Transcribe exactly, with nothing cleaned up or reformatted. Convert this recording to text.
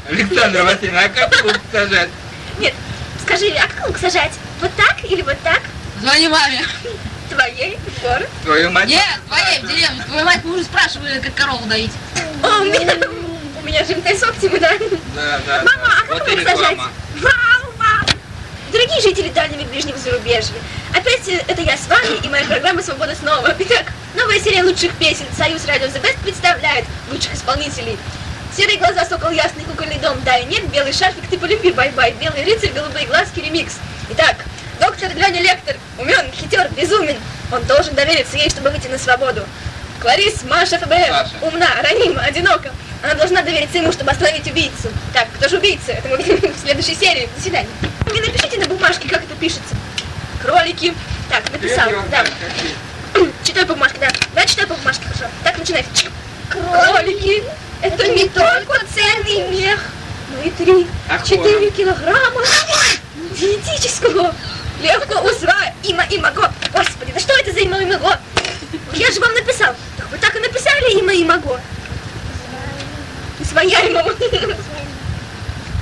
Александра Васильевна, а как лук сажать? Нет, скажи, а как лук сажать? Вот так или вот так? Звони маме. Твоей? В город? Твою мать? Нет, твоей в деревню. Твою мать мы уже спрашивали, как корову доить. О, у меня, у меня же МТС Оптима, да? Да, да, Мама, да. а как Вот и лук сажать? реклама. Вау, вау! Дорогие жители дальнего и ближнего зарубежья, опять э, это я с вами и моя программа «Свобода снова». Итак, новая серия лучших песен «Союз Радио The Best» представляет лучших исполнителей. Серые глаза, сокол ясный, кукольный дом, да и нет, белый шарфик, ты полюби, бай-бай, белый рыцарь, голубые глазки, ремикс. Итак, доктор Леня Лектор, умен, хитер, безумен, он должен довериться ей, чтобы выйти на свободу. Кларис, Маша ФБР, Саша. умна, ранима, одинока. Она должна довериться ему, чтобы остановить убийцу. Так, кто же убийца? Это мы увидим в следующей серии. До свидания. Мне напишите на бумажке, как это пишется. Кролики. Так, написал, да. Читай по бумажке, да. Да, читай по бумажке, хорошо. Так, начинай. Кролики. Это не только ценный мех, но и три, четыре килограмма диетического легкого усвоя има и маго. Господи, да что это за има и маго? Я же вам написал. Так вы так и написали има и маго. Усвояемого.